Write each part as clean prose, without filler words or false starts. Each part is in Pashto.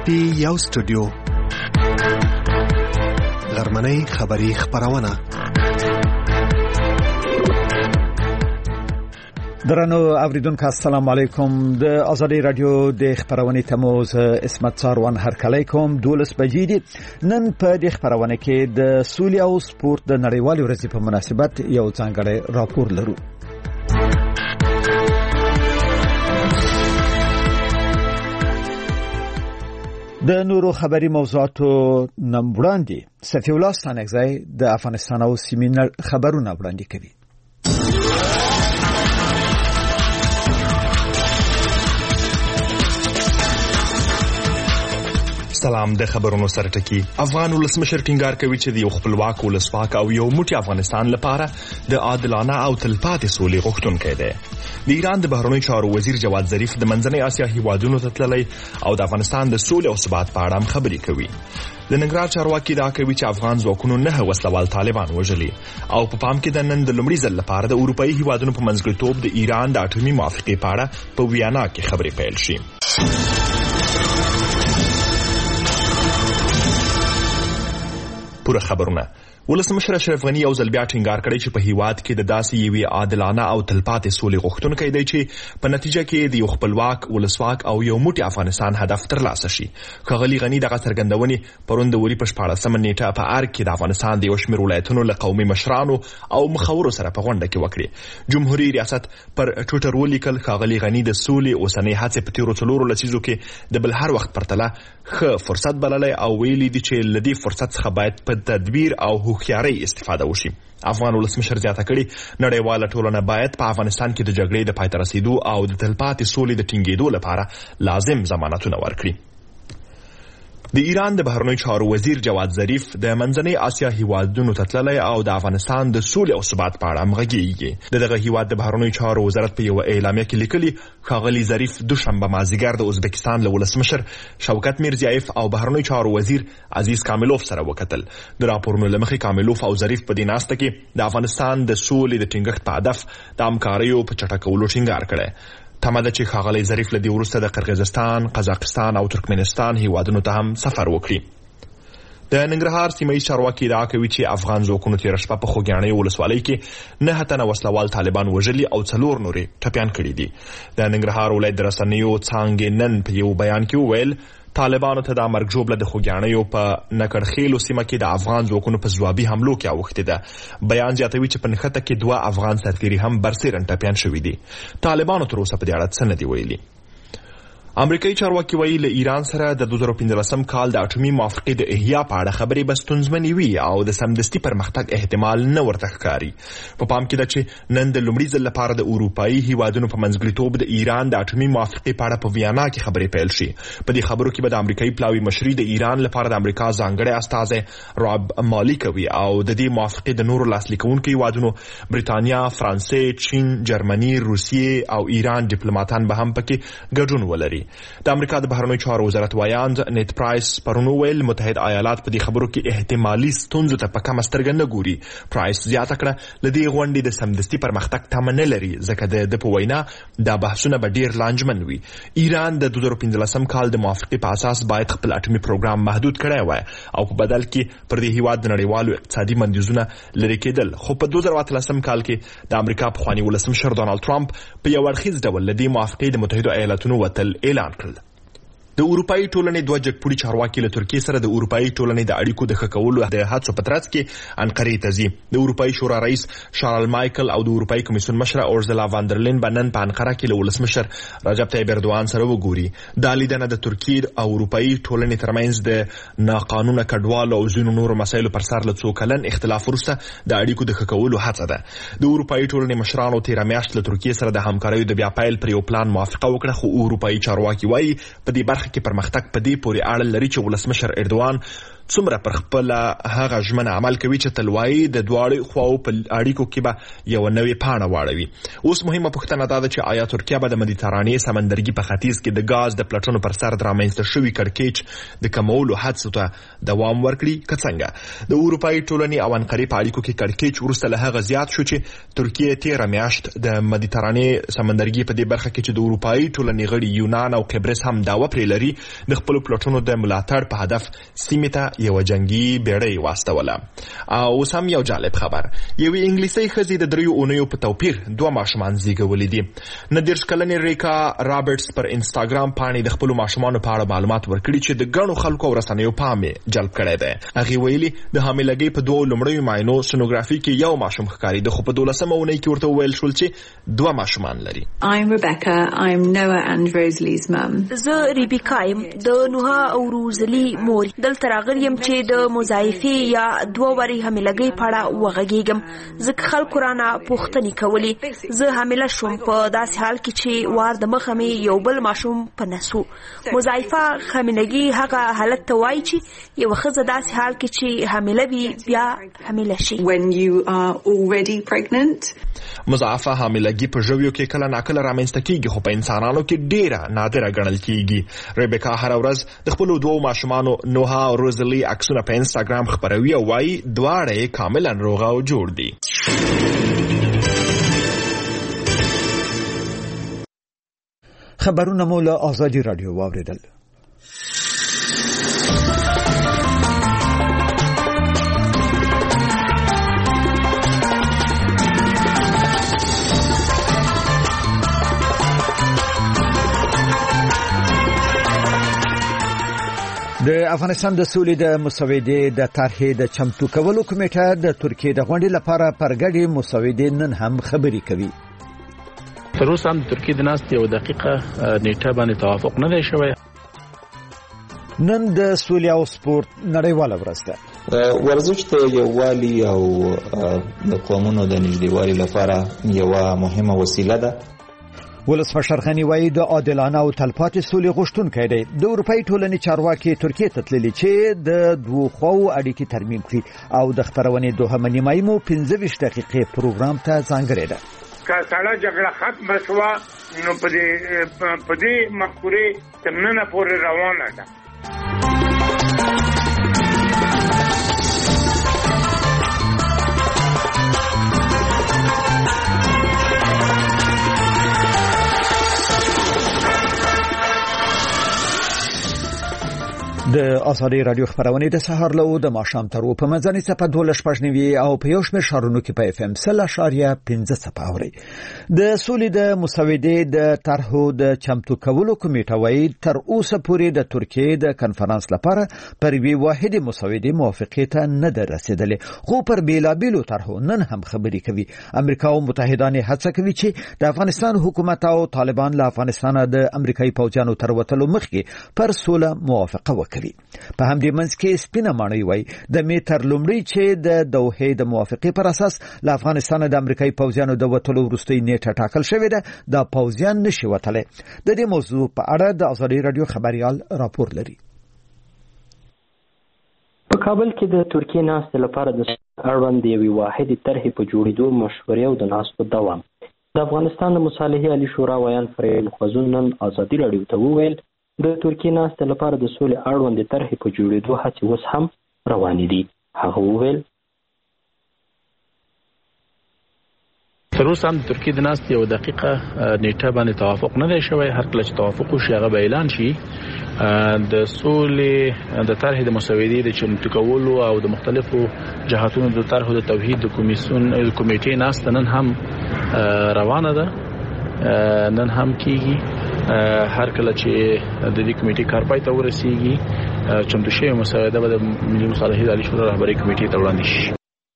دی یو سټوډیو غرمنۍ خبری خبرونه. درنو اوریدونکو السلام علیکم. د آزادی رادیو د خبرونې تموز اسمت ساروان هرکلی کوم. 12 بجې دي. نن په دې خبرونه کې د سولې او سپورت د نړیوالې ورځې په مناسبت یو ځانګړی راپور لرو. د نورو خبري موضوعاتو نن وړاندې صفی الله ستانکزی د افغانستان او سیمې خبرونه وړاندې کوي. سلام. د خبرونو سره ټکی. افغان ولسمشر ټینګار کوي چې د یو خپلواک ولسواک او یو موټی افغانستان لپاره د عادلانه او تلپاتې سولې غوښتونکی دی. د ایران د بهرنیو چارو وزیر جواد ظریف د منځنۍ اسیا هیوادونو ته تللی او د افغانستان د سولې او ثبات په اړه خبرې کوي. د ننګرهار چارواکي دا کوي چې افغان ځواکونو 9 وسلوال طالبان وژلي او په پام کې د نن د لومړي ځل لپاره د اروپאי هیوادونو په منځګړیتوب د ایران د اټومي موافقې په اړه په ویانا کې خبرې پیل شي. پوره خبرونه. ولسمشر اشرف غنی یو ځل بیا ټینګار کړی چې په هیواد کې د داسې یوې عادلانه او تلپاتې سولې غوښتونکی دی چې په نتیجه کې د یو خپلواک ولسواک او یو موټی افغانستان هدف ترلاسه شي. ښاغلي غنی دغه څرګندونې پرون د وري په 14 نیټه په ارګ کې د افغانستان د یو شمېر ولایتونو له قومي مشرانو او مخورو سره په غونډه کې وکړې. جمهوریت ریاست پر ټویټر ولیکل ښاغلي غنی د سولې اوسنۍ هڅې په تیرو 4 لسیزو کې د بل هر وخت پرتله ښه فرصت بللی او ویلي دي چې له دې فرصت څخه باید په تدبیر او هوښیارۍ استفاده وشي. افغان ولسمشر زیاته کړي نړیواله ټولنه باید په افغانستان کې د جګړې د پای ته رسیدو او د تلپاتې سولې د ټینګېدو لپاره لازم ضمانتونه ورکړي. د ایران د بهرنیو چارو وزیر جواد ظریف د منځنۍ اسیا هیوادونو ته تللی او د افغانستان د سولې او ثبات په اړه غږیږي. دغه هیواد د بهرنیو چارو وزارت په یو اعلامیه کې لیکلي ښاغلي ظریف دوشنبه مازدیګر د ازبکستان له ولسمشر شوکت میرزیایف او بهرنیو چارو وزیر عزیز کاملوف سره وکتل. د راپورونو له مخې کاملوف او ظریف په دې ناسته کې د افغانستان د سولې د ټینګښت په هدف د همکاریو په چټکولو ټینګار کړی. تمه ده چې ښاغلی ظریف له دې وروسته د قرغیزستان، قزاقستان او ترکمنستان هیوادونو ته هم سفر وکړي. د ننګرهار سیمه‌ییز چارواکي ادعا کوي چې افغان ځواکونو تېره شپه په خوږیاڼۍ ولسوالۍ کې 9 تنه وسلوال طالبان وژلي او 4 نورې ټپیان کړي دي. د ننګرهار ولایت د رسنیو څانګې نن په یو بیان کې وویل طالبانو ته د مرګ ژوبله د خوږیاڼیو په نکړخیلو سیمه کې د افغان ځواکونو په ځوابي حملو کې اوښتې ده. بیان زیاتوي چې په نښته کې 2 افغان سرتیري هم برسېرن ټپیان شوي دي. طالبانو تر اوسه په دې اړه څه نه دي ویلي. امریکایي چارواکي وایي له ایران سره د 2015 کال د اټومي موافقې د احیا په اړه خبرې به ستونزمنې وي او د سمدستي پرمختګ احتمال نه ورته ښکاري. په پام کې ده چې نن د لومړي ځل لپاره د اروپאי هیوادونو په منځګړیتوب د ایران د اټومي موافقې په اړه په ویانا کې خبرې پیل شي. په دې خبرو کې به د امریکایي پلاوي مشري د ایران لپاره د امریکا ځانګړی استازی راب مالی کوي او د دې موافقې د نورو لاسلیکونکو هیوادونو برېټانیا، فرانسې، چین، جرمني، روسیې او ایران ډیپلوماټان به هم پکې ګډون ولري. د امریکا د بهرنیو چارو وزارت وایاند نیت پرایس پرون ویل متحد ایالات په دې خبرو کې احتمالي ستونزو ته په کمه سترګه نه ګوري. پرایس زیاته کړه له دې غونډې د سمدستي پرمختګ تمه نه لري ځکه د په وینا دا بحثونه به ډیر لانجمن وي. ایران د 2015 کال د موافقې په اساس باید خپل اټومي پروګرام محدود کړی وای او په بدل کې پر دې هیواد د نړیوالو اقتصادي بندیزونه لرې کېدل. خو په 2013 کال کې د امریکا پخوانی ولسمشر ډونالد ټرمپ په یو اړخیز ډول له دې موافقې د متحده ایالاتونو وتل اعلان کړل. د اروپאי ټولنې دوه جګپوړي چارواکي له ترکیې سره د اروپאי ټولنې د اړیکو د ښه کولو د هڅو په ترڅ کې انقرې ته ځي. د اروپאי شورا رئیس شارل مایکل او د اروپאי کمیسیون مشره اورزلا واندرلین بنن په انقره کې له ولسمشر رجب طیب اردوان سره وګوري. دا لیدنه د ترکیې او اروپאי ټولنې ترمنځ د ناقانونه کډوالو او ځینو نورو مسایلو پر سر له څو کلن اختلاف وروسته د اړیکو د ښه کولو هڅه ده. د اروپאי ټولنې مشرانو تېره میاشت له ترکیې سره د همکاریو د بیا پیل پر یو پلان موافقه وکړه خو اروپאי چارواکي وایي په دې برخه کې پرمختګ په دې پورې اړه لري چې ولسمشر اردوان څومره پر خپل هغه ژمنه عمل کوي چې تلوي د دواړو خواو په اړیکو کې به یو نوې پاڼه واړوي. اوس مهمه پوښتنه دا ده چې آیا ترکیه به د مدیترانې سمندرګي په ختیځ کې د غاز د پلټونو پر سر رامنځته شوی کړکېچ د کمولو هڅو ته دوام ورکړي که څنګه. د اروپایي ټولنې او انقرې په اړیکو کې کړکېچ وروسته له هغه زیات شو چې ترکیه 13 میاشت د مدیترانې سمندرګي په دې برخه کې چې د اروپایي ټولنې غړي یونان او قبرس هم داوا پرې لري د خپل پلټونو د ملاتړ په هدف سیمه ته یو جنگي بیړۍ واستوله. او سم یو جالب خبر، یو انګلیسي خزي د 3 اونیو په توپیر 2 ماشومان زیږولي دي. 19 کلنې ریکا رابرټس پر انستګرام باندې د خپل ماشومانو په اړه معلومات ورکړي چې د ګڼو خلکو او رسنیو پام جلب کړی دی. هغه ویلي د حاملګۍ په 2 لومړیو معاینو سونوګرافي کې یو ماشوم ښکاري، د خو په 12مه اونۍ کې ورته ویل شول چې 2 ماشومان لري. I'm Rebecca. I'm Noah and Rosalie's mum. زه ریبیکا یم، د نوها او روزلی مور. دلته راغلیم چې د مضاعفي یا 2 واري حاملګۍ په اړه وغږیږم. ځکه خلکو رانه پوښتنې کولې. زه حامله شوم په داسې حال کې چې وار د مخه مې یو بل ماشوم په نسو. مضاعفه حاملګي هغه حالت ته وایي چې یو ښځه داسې حال کې چې حامله وي بیا حامله شي. When you are already pregnant. مضاعفه حاملګي په ژویو کې کله ناکله رامنځته کیږي، خو په انسانانو کې ډیره نادره ګڼل کیږي. ریبیکا هر ورځ د خپل 2 ماشومانو نوها او روزلی عکسونه په انستګرام خپروي او وايي دواړه کاملا روغ او جوړ دي. خبرونه مو له آزادي رادیو واوریدل. د افغانستان د سولې د مسودې د طرحې د چمتو کولو کمیټه د ترکیه د غونډې لپاره پرګډې مسودې نن هم خبرې کوي. تر اوسه هم د ترکیه د ناستې یو دقیقه نیټه باندې توافق نه دی شوی. نن د سولې او سپورت نړیواله ورځ ده. ورزش د یووالي او د قومونو د نږدېوالي لپاره یوه مهمه وسیله ده. ولسمشر غنی وایي د عادلانه او تلپاتې سولې غوښتونکی دی. د اروپایي ټولنې چارواکي ترکیه ته تللي چې د 2 خواو اړیکې ترمیم کړي او د خبرونې 2 نیمایي مو 15 دقیقې پروګرام ته ځانګړې ده. که سړه جګړه ختمه شوه نو په دې مفکورې تر ننه پورې روانه ده. د آزادي رادیو خبرونه د سهار له د ماښام تر په منځنۍ صفه 12 او په یو شمېر شهرونو کې په FM 0.15 اوري. د سولې د مسودې د طرحو د چمتو کولو کمیټه وایي تر اوسه پورې د ترکیه د کنفرانس لپاره پر وی واحد مسودې موافقه ته نه ده رسیدلې، خو پر بیلابیلو طرحو نن هم خبرې کوي. امریکا او متحدان هڅه کوي چې د افغانستان حکومت او طالبان له افغانستان د امریکایي پوځیانو تر وتلو مخکې پر سوله موافقه وکړي. په همدې منځ کې سپینه ماڼۍ وایي د میتر لومړی چې د دوحې د موافقې پر اساس له افغانستان د امریکایي پوځیانو د وتلو وروستۍ نیټه ټاکل شوې ده، د پوځیان نشي وتلی. د دې موضوع په اړه د آزادي رادیو خبريال راپور لري. په کابل کې د ترکیه ناستې لپاره د اړوند یوې واحدې طرحې په جوړېدو مشورې او د ناستو دوام. د افغانستان د مصالحې عالي شورا ویان فریل خوځون نن آزادي رادیو ته وویل د ترکیه ناستې لپاره د سولې اړوندې طرحې په جوړېدو هڅې اوس هم روانې دي. هغه وویل تر اوسه هم د ترکیه د ناستې یو دقیقه نیټه باندې توافق نه دی شوی. هر کله چې توافق وشي هغه به اعلان شي. د سولې د طرحې د مسودې د چمتو کولو او د مختلفو جهاتونو د طرحو د توحید د کمیټې ناسته نن هم روانه ده، نن هم کیږي. هر کله چې د دې کمیټې کار پای ته ورسیږي چمتو شوی مسوده به د ملي مصالحې عالي شورا رهبري کمیټې ته وړاندې شي.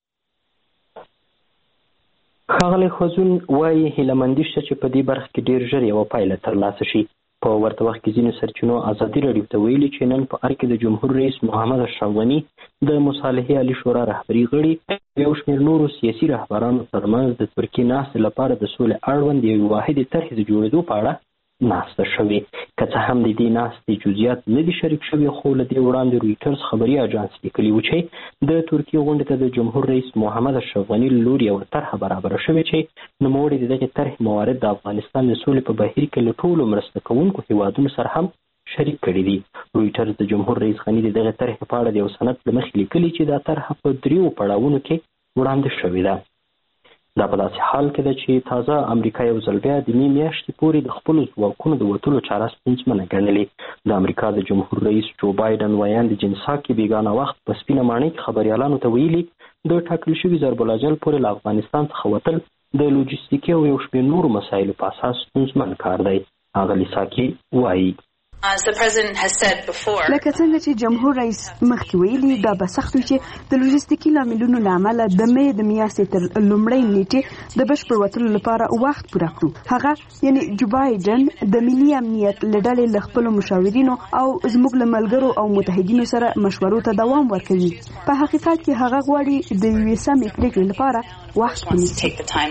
ښاغلی خوځون وایي هیلهمندي شته چې په دې برخه کې ډېر ژر یوه پایله ترلاسه شي. په ورته وخت کې ځینو سرچینو آزادي رادیو ته ویلي چې نن په ارګ کې د جمهور رئیس محمد اشرف غني د مصالحې عالي شورا رهبري غړي یو شمېر نورو سیاسي رهبرانو ترمنځ د ترکیې ناستې لپاره د سولې اړوند یوې واحدې طرحې د جوړېدو په اړه ناسته شوې. که څه هم د دې ناستې جزئیات نه دي شریک شوي، خو له دې وړاندې رویټرز خبري اژانس لیکلي و چې د ترکیې غونډې ته د جمهور رئیس محمد اشرف غني له لوري یوه طرحه برابره شوې چې نوموړي د دغې طرحې موارد د افغانستان د سولې په بهیر کې له ټولو مرسته کوونکو هیوادونو سره هم شریک کړي دي. رویټرز د جمهور رئیس غني د دغې طرحې په اړه د یو سند له مخې لیکلي چې دا طرحه په 3 پړاوونو کې وړاندې شوې ده. دا په داسې حال کې ده چې تازه امریکا یو ځل بیا د مې میاشتې پورې د خپلو ځواکونو د وتلو چاره ستونزمنه ګڼلې. د امریکا د جمهور رئیس جو بایدن ویاند جنسا کې بیګانه وخت په سپینه ماڼۍ کې خبریالانو ته ویلي د ټاکل شوي ضرب الاجل پورې له افغانستان څخه وتل د لوجستیکي او یو شمېر نورو مسایلو په اساس ستونزمن کار دی. اغلې ساکي وایي لکه څنګه چې جمهور رئیس مخکې ویلي، دا به سخت وي چې د لوجستیکي لاملونو له امله د مې د میاشتې تر لومړۍ نیټې د بشپړ وتلو لپاره وخت پوره کړو. هغه یعنی جو بایدن د ملي امنیت له ډلې له خپلو مشاورینو او زموږ له ملګرو او متحدینو سره مشورو ته دوام ورکوي. په حقیقت کې هغه غواړي د یوې سمې پرېکړې لپاره وخت ونیسي.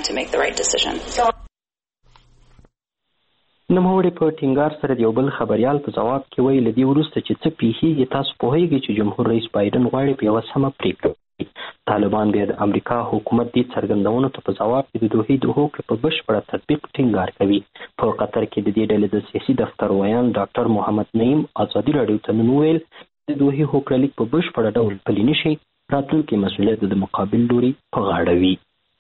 نوموړي په ټینګار سره د یو بل خبریال په ځواب کې ویل له دې وروسته چې څه پیښیږي تاسو پوهیږئ چې جمهور رئیس بایدن غواړي په یوه سمه پرېکړه وکړي. طالبان بیا د امریکا حکومت دې څرګندونو ته په ځواب کې د دوحې د هوکړې په بشپړه تطبیق ټینګار کوي. په قطر کې د دې ډلې د سیاسي دفتر ویاند ډاکټر محمد نعیم ازادي راډیو ته نن وویل د دوحې هوکړه لیک په بشپړه ډول پلي نه شي، راتلونکي مسؤلیت د مقابل لوري په غاړه وي.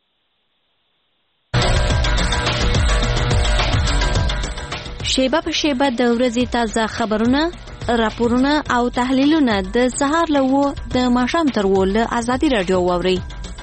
شیبه په شیبه د ورځې تازه خبرونه، راپورونه او تحلیلونه د سهار له 9 د ماښام تر 10 له ازادي راډیو واورئ.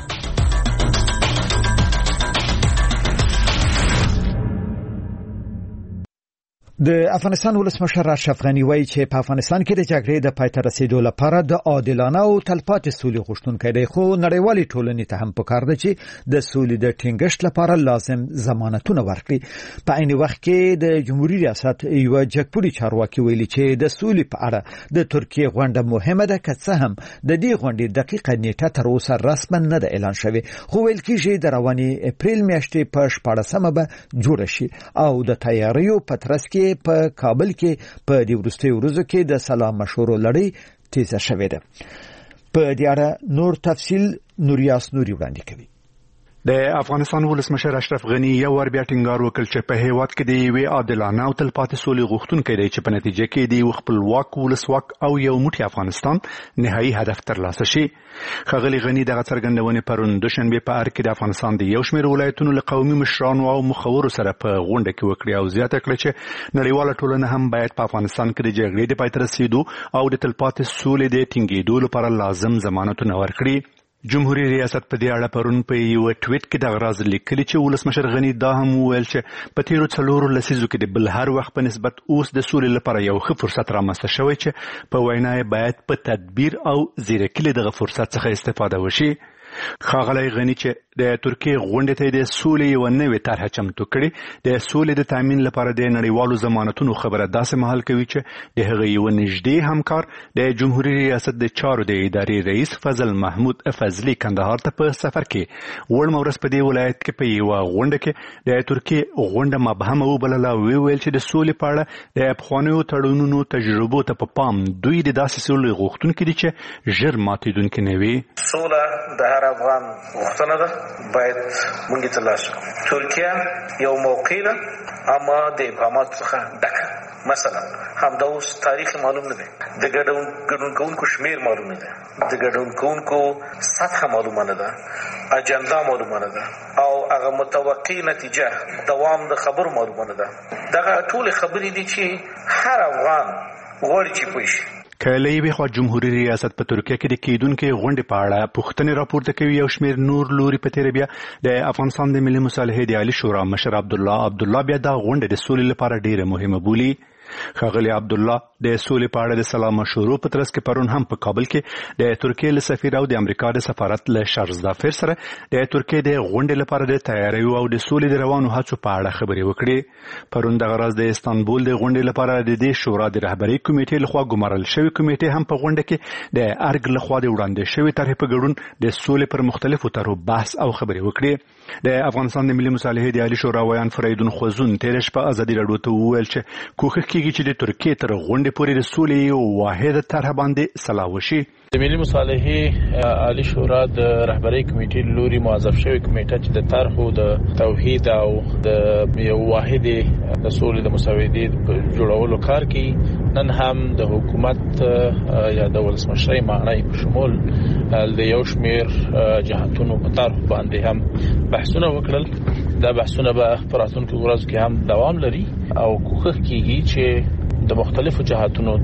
د افغانستان ولسمشر اشرف غني وایي چې په افغانستان کې د جګړې د پای ته رسیدو لپاره د عادلانه او تلپاتې سولې غوښتونکی دی، خو نړیوالې ټولنې ته هم پکار ده چې د سولې د ټینګښت لپاره لازم ضمانتونه ورکړي. په عین وخت کې د جمهوریت ریاست یو جګپوړي چارواکي ویلي چې د سولې په اړه د ترکیې غونډه مهمه ده، که څه هم د دې غونډې دقیقه نیټه تر اوسه رسما نه ده اعلان شوې، خو ویل کېږي د روانې اپریل میاشتې په 14مه به جوړه شي او د تیاریو په ترڅ کې په کابل کې په دې وروستیو ورځو کې د سلام مشورو لړۍ تیزه شوې ده. په دې اړه نور تفصیل نوریاس نوري وړاندې کوي. د افغانستان ولسمشر اشرف غني یو ور بیا ټینګار وکړ چې په هیواد کې د یوې عادلانه او تلپاتې سولې غوښتونکی دی چې په نتیجه کې د خپلواک ولسواک او یو موټی افغانستان نهایي هدف ترلاسه شي. ښاغلي غني دغه څرګندونې پرون دوشنبه په ارګ کې د افغانستان د یو شمېر ولایتونو له قومي مشرانو او مخورو سره په غونډه کې وکړي او زیاته کړه چې نړیواله ټولنه هم باید په افغانستان کې د جګړې د پای ته رسیدو او د تلپاتې سولې د ټینګېدو لپاره لازم ضمانتونه ورکړي. جمهوریت ریاست په دې اړه پرون په یو ټویټ کې د غراز لیکلي چې ولسمشر غني دا هم وویل چې په تیرو 4 لسیزو کې د بل هر وخت په نسبت اوس د سولې لپاره یو ښه فرصت رامنځته شوی چې په وینا یې باید په تدبیر او ځیرکۍ له دغه فرصت څخه استفاده وشي. ښاغلی غني چې د ترکیې غونډې ته د سولې یو نوې طرحه چمتو کړې، د سولې د تامین لپاره د نړیوالو ضمانتونو خبره داسې مهال کوي چې د هغه یو نږدې همکار د جمهوریت ریاست د چارو د ادارې رئیس فضل محمود فضلي کندهار ته په سفر کې وړمه ورځ په دې ولایت کې په یو غونډه کې د ترکیې غونډه مبهمه وبلله او ویل چې د سولې په اړه د پخوانیو تړونونو تجربو ته په پام دوی د داسې سولې غوښتونکي دي چې ژر ماتېدونکې نه وي. سوله د هر افغان غوښتنه ده، باید مونږ ترلاسه کړو. ترکیه یو موقع ده اما د ابهاماتو څخه ډکه. مثلا همدا اوس تاریخ معلوم نه دی، د ګډون کوونکو شمیر معلوم نه دی، د ګډون کوونکو سطح معلومه نه ده، اجنډا معلومه نه ده او هغه متوقع نتیجه دوام د خبرو معلومه نه ده. دغه ټول خبرې دي چې هر افغان غواړي چې پوه شي. کله یې خو جمهوریت ریاست په ترکیه کې د کېدونکو غونډې په اړه پوښتنې راپورته کوي او شمیر نور لوري په تیر بیا د افغانستان د ملي مصالحې د عالی شورا مشر عبدالله بیا دا غونډه د سولې لپاره ډیره مهمه بولي. ښاغلي عبدالله د سولې په اړه د سلام مشورو په ترڅ کې پرون هم په کابل کې د ترکیې له سفیر او د امریکا د سفارت له شارزدافر سره د ترکیې د غونډې لپاره د تیاریو او د سولې د روانو هڅو په اړه خبرې وکړې. پرون دغه ورځ د استانبول د غونډې لپاره د دې شورا د رهبرۍ کمیټې لخوا ګمارل شوې کمیټې هم په غونډه کې د ارګ لخوا د وړاندې شوې طرحې په ګډون د سولې پر مختلفو طرحو بحث او خبرې وکړې. د افغانستان د ملي مصالحې د عالی شورا ویان فریدون خوزون تیرش په ازادي راډیو ته وویل چې کوښښ کیږي چې د ترکیې تر غونډې پورې د سولې یو واحده طرح باندې سلا وشي. د ملي مصالحې عالی شورا د رهبرۍ کمیټې لوري موظف شوی کمیټه چې د طرحو د توحید او د یو واحد د سولې د مسودې جوړولو کار کوي. نن هم د حکومت یا د ولسمشر معنی په شمول د یو شمیر جهاتونو په طرح باندې هم بحثونه وکړل. دا بحثونه به په راتلونکو ورځو کې هم دوام لري او کوښښ کیږي چې د مختلفو جهاتونو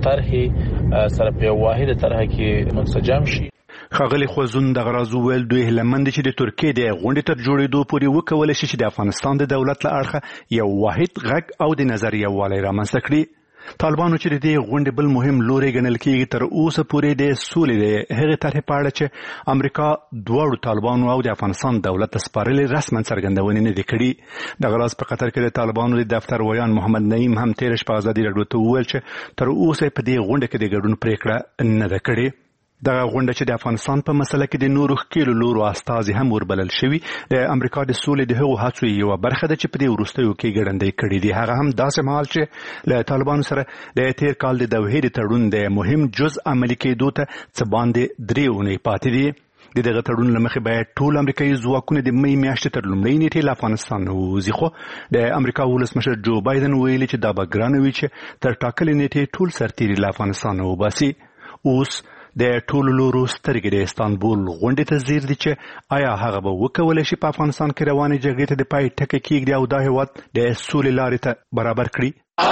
طرحې سره په واحده طرح کې منسجم شي. ښاغلي خوزون دغه راز وویل دوی هیلهمند چې د ترکیې د غونډې تر جوړېدو پورې وکولی شي چې د افغانستان د دولت له اړخه یو واحد غږ او د نظر یووالی رامنځته کړي. طالبانو چې د دې غونډې بل مهم لوری ګڼل کېږي تر اوسه پورې د سولې د هغې طرحې په اړه چې امریکا دواړو طالبانو او د افغانستان دولت ته سپارلې رسما څرګندونې نه دي کړي. دغه راز په قطر کې د طالبانو د دفتر ویان محمد نعیم هم تېره شپه ازادي راډیو ته وویل چې تر اوسه په دې غونډه کې د ګډون پرېکړه نه ده کړې. دغه غونډه چې د افغانستان په مسله کې د نورو ښکېلو لورو استازي هم وربلل شوي د امریکا د سولې د هغو هڅو یوه برخه ده چې په دې وروستیو کې ګړندی کړي دي. هغه هم داسې مهال چې له طالبانو سره د تېر کال د دوحې د تړون د مهم جز عملي کېدو ته څه باندې 3 اونۍ پاتې دي. د دغه تړون له مخې باید ټول امریکایي ځواکونه د مې میاشتې تر لومړۍ نیټې له افغانستان ووځي، خو د امریکا ولسمشر جو بایدن ویلي چې دا به ګرانه وي چې تر ټاکلې نیټې ټول سرتیري له افغانستان وباسي. اوس د ټولو لورو سترګې د استانبول غونډې ته ځیر دي چې آیا هغه به وکولی شي په افغانستان کې روانې جګړې ته د پای ټکی کېږدي او دا هېواد د سولې لارې ته برابر کړي.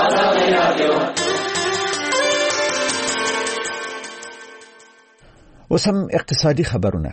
اوس هم اقتصادي خبرونه.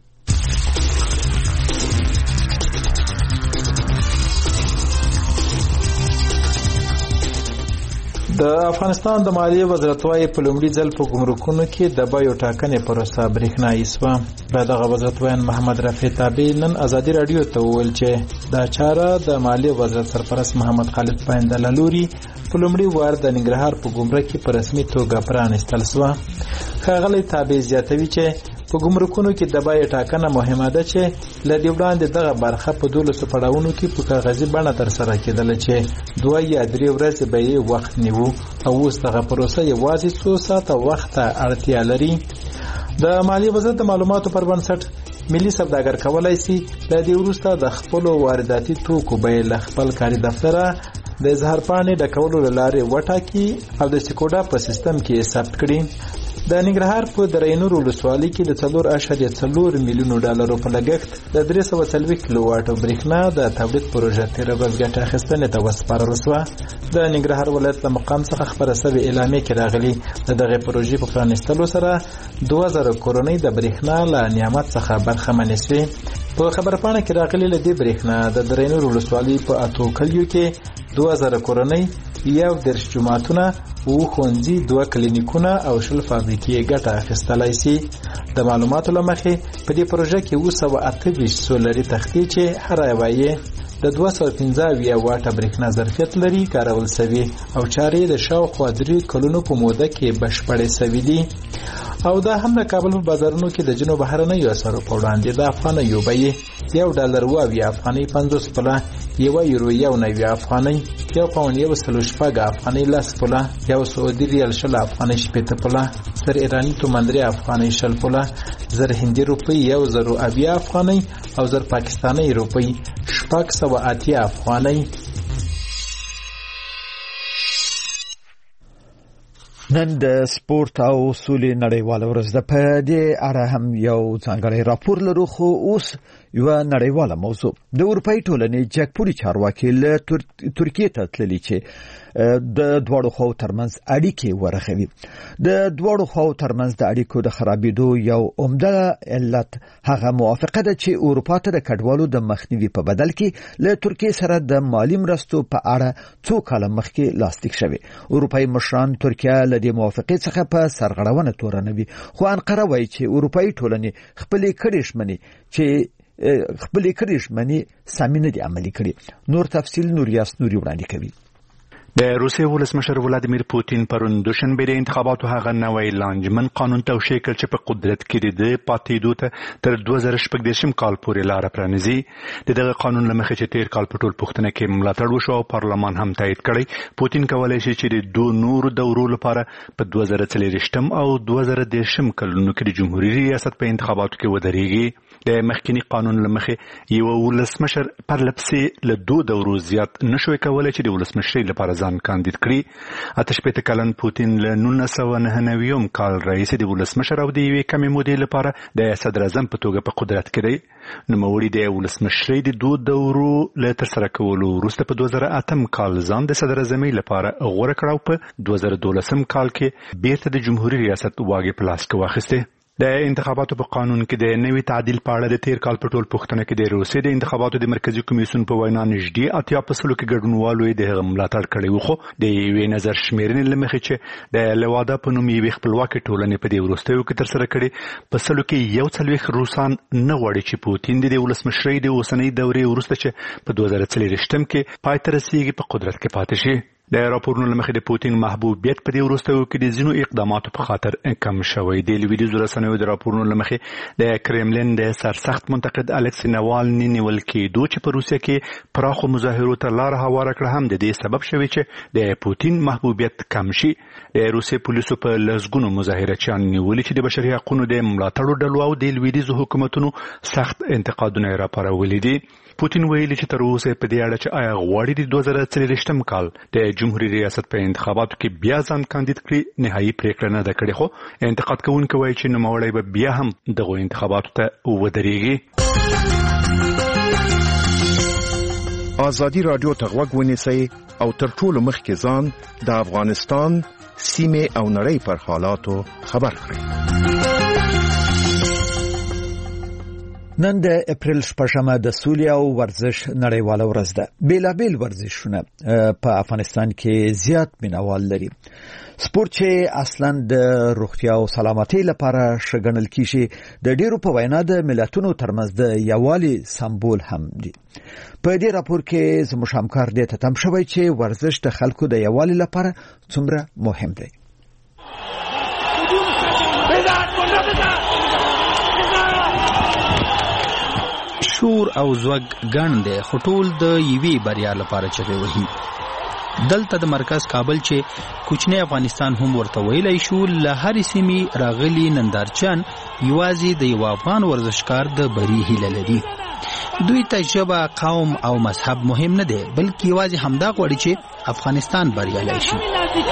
د افغانستان د مالیې وزارت وايي په لومړي ځل په ګمرکونو کې د بیو ټاکنې پروسه برېښنایي شوه. د دغه وزارت ویان محمد رفیع تابع نن ازادي راډیو ته وویل چې دا چاره د مالیې وزارت سرپرست محمد خالد پاینده له لوري په لومړي وار د ننګرهار په ګمرک کې په رسمي توګه پرانیستل شوه. ښاغلی تابع زیاتوي چې په ګمرکونو کې د بیې ټاکنه مهمه ده چې له دې وړاندې دغه برخه په 12 پړاوونو کې په کاغذي بڼه ترسره کېدله چې 2 یا 3 ورځې به یې وخت نیو او اوس دغه پروسه یوازې 2 ساعته وخت ته اړتیا لري. د مالیې وزارت د معلوماتو پر بنسټ ملي سوداګر کولای شي د دې وروسته د خپلو وارداتي توکو بیې له خپل کاري دفتره د اظهار پاڼې ډکولو له لارې وټاکي او د سکوډا په سیستم کې ثبت کړي. د ننګرهار په درینور ولسوالۍ کې د 4.4 میلیونو ډالرو په لګښت د 340 کیلو واټو برېښنا د تولید پروژه تیر ورځ ګټه اخیستنې ته وسپارل شوه. د ننګرهار ولایت له مقام څخه خبره شوې اعلامیه کې راغلي د دغه پروژې په پرانیستلو سره 2000 کورنۍ د برېښنا له نعمت څخه برخمنې شوې. په خبرپاڼه کې راغلي له دې برېښنا د درینور ولسوالۍ په اتو کلیو کې 2000 کورنۍ 11 جماعتونه او ښوونځي 2 کلینیکونه او 20 فابریکې ګټه اخیستلای شي. د معلوماتو له مخې په دې پروژه کې 228 سولري تختې چې هر یوه د 215 واټه برېښنا ظرفیت لري کارول شوي او چارې د شاوخوا 3 کلونو په موده کې بشپړې شوي دي. او دا هم د کابل په بازارونو کې د جنوب بهرنیو اسعارو په وړاندې د افغانیو بیې $1 افغاني 50 پله، €1 افغاني، £1.7 افغاني 10 پله، یو سعودي ریال 20 افغاني 80 پله، زر ایرانی تومان 3 افغاني 60 پله، زر هندي روپی 1070 افغاني او زر پاکستاني روپی 680 افغاني. نن د سپورت او سولې نړیواله ورځ ده. په دې اړه هم یو ځانګړی راپور لرو، خو اوس یو نړیواله موضوع. د اروپאי ټولنې جګپوري چارواکي له ترکیې ته تللي چې د دواړو خواو ترمنځ اړیکې ورغوي. د دواړو خواو ترمنځ د اړیکو د خرابېدو یو عمده علت هغه موافقه ده چې اروپا ته د کډوالو د مخنیوي په بدل کې له ترکیې سره د مالی مرستو په اړه څو کاله مخکې لاسلیک شوی. اروپאי مشران ترکیه له دې موافقې څخه په سرغړونه تورنوي، خو انقره وایي چې اروپאי ټولنې خپلې کړې ژمنې سمې نه دي عملي کړي. نور تفصیل نوریاس نوري وړاندې کوي. د روسیې ولسمشر ولادیمیر پوتین پرون دوشنبه د انتخاباتو هغه نوی لانجمن قانون توشیح کړ چې په قدرت کې د پاتېدو ته تر 2014 کال پورې لار پرانیزي. دغه قانون لمخې چې تیر کال په ټول پښتنه کې ملاتړ وشو او پارلمان هم تایید کړی. پوتین کولای شي چې د دوه نورو دورو لپاره په 2024 او 2030 کلونو کې د جمهوریت ریاست په انتخاباتو کې ودرېږي. د مخکنی قانون لمخې یو ولسمشر پر لپسې له دوه دورو زیات نشوي کولای چې د ولسمشرۍ لپاره ځان کاندید کړي. اته شپږ کلن پوتین له 1999 کال رئیس د ولسمشر او د یوې کمې مودې لپاره د صدر اعظم په توګه په قدرت کې دی. نوموړي د ولسمشرۍ د دوه دورو له ترسره کولو وروسته په 2008 کال ځان د صدر اعظمۍ لپاره غوره کړ او په 2012 کال کې بیرته د جمهوریت ریاست واګې په لاس کې واخیسته. د انتخاباتو په قانون کې د نوي تعدیل په اړه د تیر کال په ټول پښتنه کې د روسیې د انتخاباتو د مرکزی کمیسیون په وینا نږدې 80% کې ګډونوالو د هغه ملاتړ کړی و، خو د یوې نظر شمیرنې لمخې چې د لواده په نوم یوې خپلواکې ټولنې په دې وروستیو کې ترسره کړي په سلو کې 40 روسان نه غواړي چې پوتین د ولسمشرۍ د اوسنۍ دورې وروسته چې په 2024 کې پای ته رسیږي په قدرت کې پاتې شي. د راپورونو لمخې د پوتین محبوبیت په دې وروستیو کې د ځینو اقداماتو په خاطر کم شوی دی. لویدیځو رسنیو د راپورونو لمخې د کرملین د سرسخت منتقد الکسی ناوالني نیول کېدو چې په روسیه کې پراخو مظاهرو ته لار هواره کړه هم د دې سبب شوی چې د پوتین محبوبیت کم شي. د روسیې پولیسو په لږګونو مظاهرچیان نیولي چې د بشري حقوقو د ملاتړو ډلو او د لویدیځو حکومتونو سخت انتقادونه یې راپارولي دي. پوتین ویلي چې تر اوسه په دې اړه چې آیا غواړي د 2024 کال د جمهوریت ریاست په انتخاباتو کې بیا ځان کاندید کړي نهایي پریکړه نه ده کړې، خو انتقاد کوونکي وایي چې نوموړی به بیا هم دغه انتخاباتو ته ودرېږي. ازادي رادیو ته غوږ ونیسئ او تر ټولو مخکې ځان د افغانستان سیمې او نړۍ پر حالاتو خبر کړئ. نن د اپریل 8 د سولې او ورزش نړیواله ورځ ده. بیلابیل ورزشونه په افغانستان کې زیات مینوال لري. سپورت چې اصلا د روغتیا او سلامتۍ لپاره شګنل کیږي د ډیرو په وینا د ملتونو ترمنځ د یووالي سمبول هم دی. په دې راپور کې زموږ همکار دې ته تم شوی چې ورزش د خلکو د یووالي لپاره څومره مهم دی. شور او زوګ ګڼ دی خو ټول د یوې بریا لپاره چغې وهي. دلته د مرکز کابل چې کوچنی افغانستان هم ورته ویلی شو له هرې سیمې راغلي نندارچیان یوازې د یو افغان ورزشکار د بری هیله لري. دوی ته ژبه، قوم او مذهب مهم نه دی بلکې یوازې همدا غواړي چې افغانستان بریالی شي.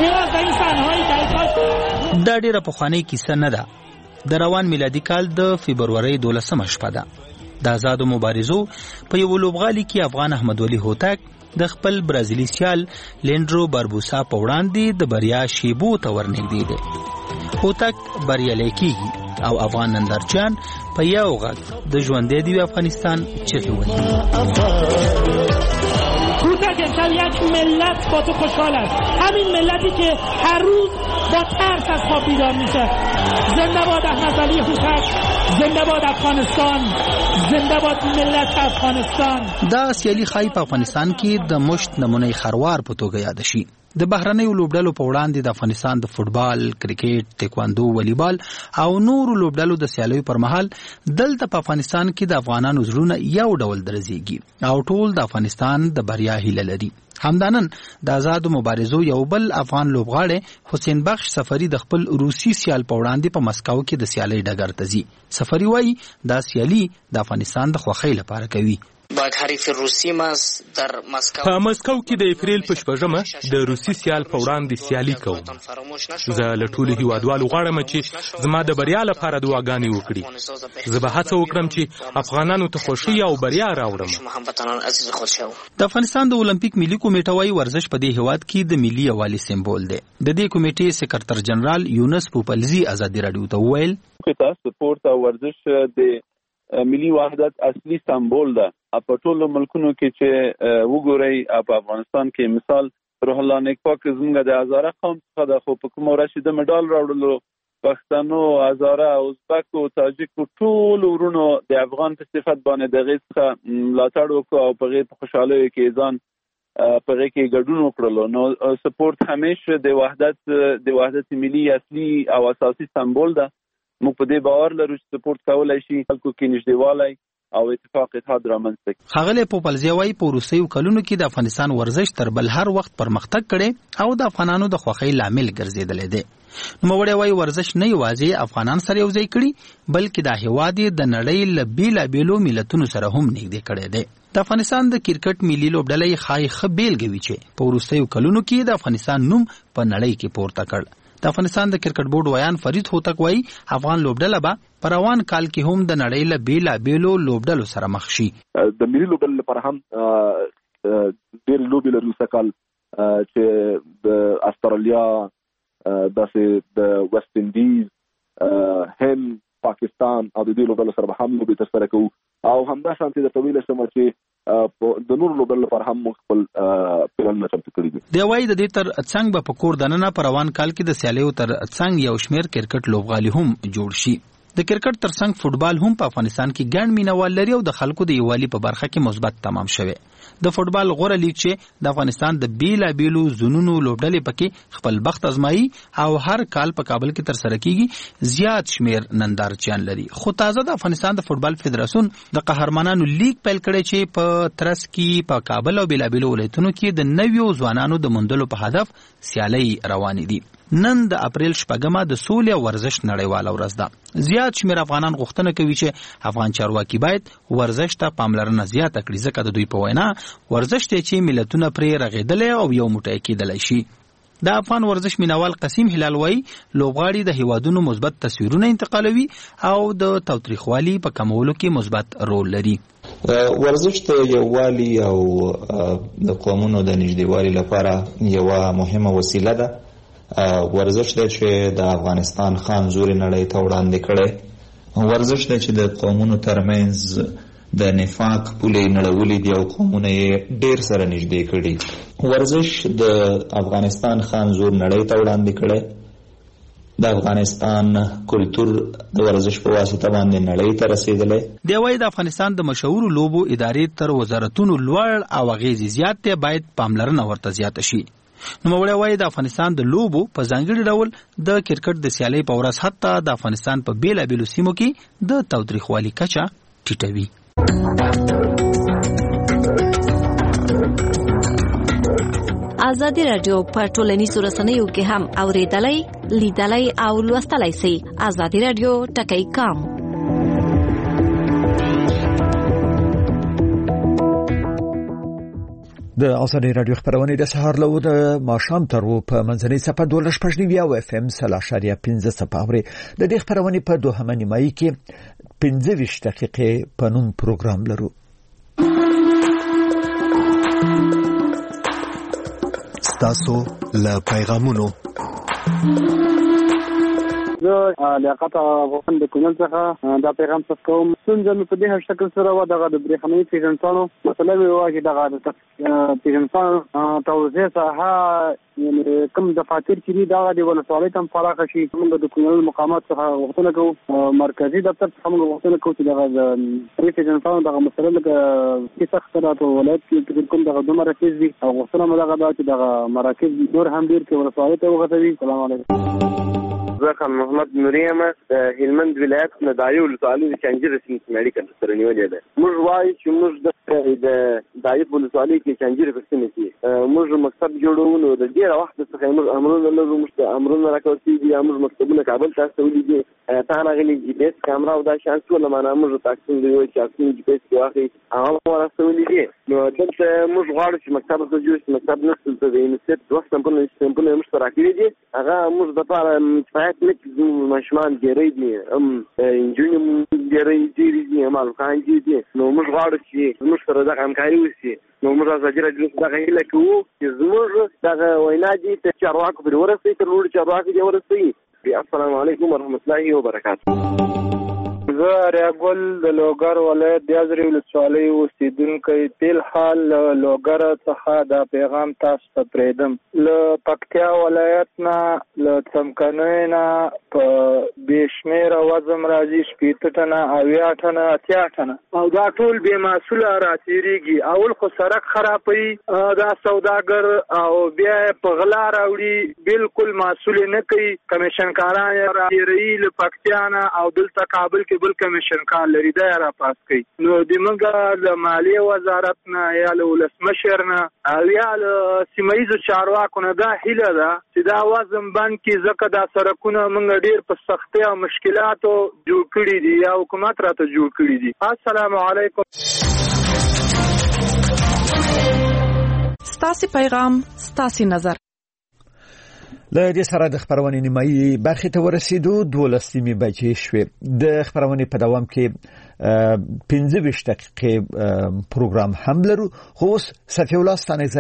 دا ډیره پخوانۍ کیسه نه ده. د روان میلادي کال د فبرورۍ 12 شپه ده. د آزادو مبارزو په یو لوبغالي کې افغان احمد ولی هوتک د خپل برازیلي سیال لینډرو باربوسا په وړاندې د بریا شیبو ته ورنږدې دی. هوتک بریالی کیږي او افغان نندارچیان په یو غږ د ژوندی دی افغانستان چغې وهي. هوتک امشب یک ملت با تو خوشحال است، همین ملتی که هر روز با ترس از خواب بیدار میشه. زنده باد احمد ولی هوتک، زنده باد افغانستان، زنده باد ملت افغانستان. دا سیالي ښایي په افغانستان کې د مشت نمونې خروار په توګه یاد شي. د بهرنیو لوبډلو په وړاندې د افغانستان د فوټبال، کرکټ، تایکواندو، والیبال او نورو لوبډلو د سیالیو پر مهال دلته په افغانستان کې د افغانانو زړونه یو ډول درزيږي او ټول د افغانستان د بریا هیله لري. همدانن د آزادو مبارزو یو بل افغان لوبغاړی حسین بخش سفری د خپل روسي سیال په وړاندې په مسکو کې د سیالۍ ډګر ته ځي. سفری وایي دا سیالي د افغانستان د خوښۍ لپاره کوي. په مسکو کې د اپریل په 8 د روسي سیال په وړاندې سیالي کوم. زه له ټولو هیوادوالو غواړم چې زما د بریا لپاره دعاګانې وکړي. زه به هڅه وکړم چې افغانانو ته خوښي او بریا راوړم. د افغانستان د اولمپیک ملي کمیټه وايي ورزش په دې هیواد کې د ملي یووالي سمبول دی. د دې کمیټې سکرټر جنرال یونس پوپلزي ازادي رادیو ته وویل چې سپورت او ورزش د ملي وحدت اصلي سمبول ده. په ټولو ملکونو کې چې وګورئ په افغانستان کې مثال روح الله نیکپاک زموږ د هزاره قوم څخه د خو په کوم ورځ چې د مډال راوړلو پښتنو هزاره ازبکو تاجکو ټول ورونو د افغان په صفت باندې دغه څخه ملاتړ وکړو او په غیر خوشاله کې ځان په غیر کې ګډون وکړلو. نو سپورت همیشه د وحدت ملي اصلي او اساسي سمبول ده. موږ په دې باور لرو چې سپورت کولای شي خلکو کې نږدېوالی او اتفاق اتحاد رامنځته کړي. ښاغلی پوپلزي وايي په وروستیو کلونو کې د افغانستان ورزش تر بل هر وخت پرمختګ کړی او د افغانانو د خوښۍ لامل ګرځېدلی دی. نوموړی وايي ورزش نه یوازې افغانان سره یو ځای کړي بلکې دا هیواد د نړۍ له بېلابېلو ملتونو سره هم نږدې کړی دی. د افغانستان د کرکټ ملي لوبډله ښایي ښه بیلګه وي چې په وروستیو کلونو کې د افغانستان نوم په نړۍ کې پورته کړ. د افغانستان د کرکټ بورډ ویان فرید هوتک وايي افغان لوبډله به په روان کال کې هم د نړۍ له بیلابېلو لوبډلو سره مخ شي. د ملي لوبډلو لپاره هم ډېرې لوبې لرو سږ چې د استرالیا داسې د ویسټ انډیز هند پاکستان او د دې لوبډلو سره هم لوبې ترسره کوو او همداشانتې درته ویلی شم چې د نورو لوبډلو لپاره هم موږ خپل پلانونه چمتو کړي دي. دی وايي د دې تر څنګ به په کور دننه په روان کال کې د سیالیو تر څنګ یو شمېر کرکټ لوبغالي هم جوړ شي. د کرکټ تر څنګ فوټبال هم په افغانستان کې ګڼ مینوال لري او د خلکو د یووالي په برخه کې مثبت تمام شوی. د فوټبال غوره لیګ چې د افغانستان د بیلابېلو زونونو لوبډلې پکې خپل بخت ازمایي او هر کال په کابل کې ترسره کیږي زیات شمیر نندارچیان لري. خو تازه د افغانستان د فوټبال فدراسیون د قهرمانانو لیګ پیل کړی چې په ترڅ کې په کابل او بیلابېلو ولایتونو کې د نویو ځوانانو د موندلو په هدف سیالۍ روانې دي. نن د اپریل 8 د سولې او ورزش نړیواله ورځ ده. زیات شمیر افغانان غوښتنه کوي چې افغان چارواکي باید ورزش ته پاملرنه زیاته کړي ځکه د دوی په وینا ورزش ته چې ملتونه پرې رغېدلی او یو موټی کېدلی شي. د افغان ورزش مینوال قسیم هلال وايي لوبغاړي د هیوادونو مثبت تصویرونه انتقالوي او د تاوتریخوالي په کمولو کې مثبت رول لري. ورزش ته یووالي او د قومونو د نږدېوالي لپاره یوه مهمه وسیله ده. ورزش دی چې د افغانستان خان زوري نړۍ ته وړاندې کړی. ورزش دی چې د قومونو ترمنځ د نفاق پولې نړولې دي او قومونه یې ډېر سره نږدې کړي. ورزش د افغانستان خان زور نړۍ ته وړاندې کړی. د افغانستان کلتور د ورزش په واسطه باندې نړۍ ته رسیدلی. دی وايي د افغانستان د مشهورو لوبو ادارې تر وزارتونو لوړ او اغیزې زیات دی باید پاملرنه ورته زیاته شي. نوموړی وايي د افغانستان د لوبو په ځانګړي ډول د کرکټ د سیالۍ په ورځ حتی د افغانستان په بیلابېلو سیمو کې د تاوتریخوالي کچه ټیټوي. ازادي راډیو په ټولنیزو رسنیو کې هم اوریدلای لیدلای او لوستلای شئ. ازادي راډیو ټکی کام. د ازادي راډیو خبرونه د سهار له د ماښام تر په منځنۍ صفه 12.9 او اف ام 0.15 صفه اوري. د دې خبرونه په دوهمه نیمایي کې 15 دقیقې په نوم پروګرام لرو. ستاسو له پیغامونو زه لیاقت افغان د کونړ څخه دا پیغام څه کوم. څنګه مې په دې شکل سره و دغه د برېښنايي پیژنځانو مسله مې وایي چې دغه د پیژنځان توزیع ساحه یعنې کوم دفاتر چې دي دغه د ولسوالۍ ته هم پراخه شي. موږ د کونړ مقامات څخه غوښتنه کوو مرکزي دفتر څخه موږ غوښتنه کوو چې دغه د پیژنځانو دغه مسله لکه سخت ده په ولایت کې کوم دغه دوه مراکز دي او غوښتنه مې دغه ده چې دغه مراکز نور هم ډېر کې ولسوالۍ ته وغځوي. سلام علیکم. زه خان محمد نوري یم د هلمند ولایت نه دایو ولسوالۍ د چنجیر سیمې مېډیکل سره نیولې ده. موږ وایو چې موږ د دایو ولسوالۍ کې چنجیر په سیمه کې موږ مکتب جوړو نو د ډیر وخت څخه موږ امرونه لرو، موږ امرونه راکوي دي، موږ مکتبونه کابل ته استولې دي، تا نه غلي جی پی اس کیمرا او دا شان ټول معنا موږ تاکسین دی چې اصلي جی پی اس کې واخلي هغه ورسولې دي. نو دلته موږ غواړو چې مکتب ته جوړ شي، مکتب نسل ته د یونیسف دوه سمپل مشترک دي، هغه موږ د لپاره فعالیت نه مشمان ګری دي انجینیر ګری دي مالکان دي. نو موږ غواړو چې موږ سره د همکاري وشي. نو موږ راځي چې دا غیله کوو چې زموږ دا وینا دي ته چارواکو پر ورسې تر نور چارواکو دی ورسې. السلام علیکم ورحمۃ اللہ وبرکاتہ. زه ریاګل د لوګر ولایت د ازرې ولسوالۍ اوسیدونکی تل حال لوګر څخه دا پیغام تاسو ته پرېږدم. له پکتیا ولایت نه له څمکنیو نه په بې شمېره وزم راځي 80 ټنه 80 ټنه 80 ټنه او دا ټول بې مسؤله راتېرېږي. اول خو سړک خرابوي دا سوداګر او بیا په غلا راوړي، بالکل مسؤل نه کوي. کمیشنکاران یې راتېروي له پکتیا نه او دلته کابل کې بل کمیشنکار لري دا را پاس کوي. نو د موږ د مالیې وزارت نه یا له ولسمشر نه او یا له سیمه ییزو چارواکو نه دا هیله ده چې دا وزن بند کړي، ځکه دا سړکونه موږ ډېر په سختۍ او مشکلاتو جوړ کړي دي یا حکومت راته جوړ کړي دي. السلام علیکم. ستاسو پیغام ستاسو نظر. له دې سره د خبرونې نیمایي برخې ته ورسېدو. 12 بجې شوې. د خبرونې په دوام کې 15 دقیقې پروګرام هم لرو. خو اوس صفي الله ستانه